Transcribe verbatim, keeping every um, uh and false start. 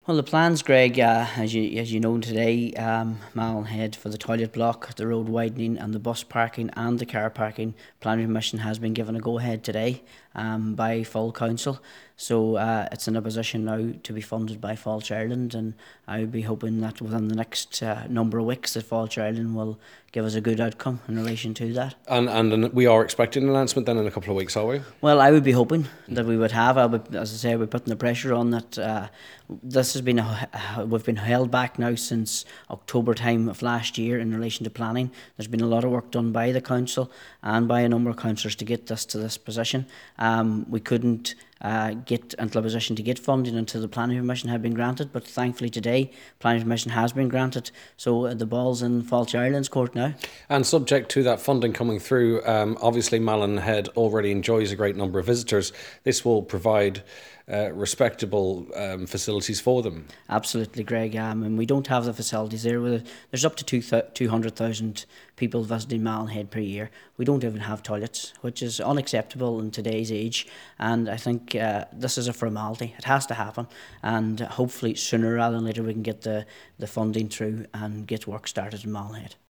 Well, the plans, Greg, uh, as you as you know today, um, Malin for the toilet block, the road widening, and the bus parking and the car parking, planning permission has been given a go ahead today um, by full council. So uh, it's in a position now to be funded by Falch Ireland, and I would be hoping that within the next uh, number of weeks that Falch Ireland will give us a good outcome in relation to that. And and we are expecting an announcement then in a couple of weeks, are we? Well, I would be hoping that we would have. I would, as I say, we're putting the pressure on that. Uh, this has been a, we've been held back now since October time of last year in relation to planning. There's been a lot of work done by the council and by a number of councillors to get this to this position. Um, we couldn't uh, get into a position to get funding until the planning permission had been granted, but thankfully today planning permission has been granted. So uh, the ball's in Falch Ireland's court now. And subject to that funding coming through, um, obviously Malin Head already enjoys a great number of visitors. This will provide uh, respectable um, facilities for them. Absolutely, Greg. Um, and we don't have the facilities there. There's up to two hundred thousand people visiting Malin Head per year. We don't even have toilets, which is unacceptable in today's age. And I think uh, this is a formality. It has to happen. And hopefully sooner rather than later we can get the, the funding through and get work started in Malin Head.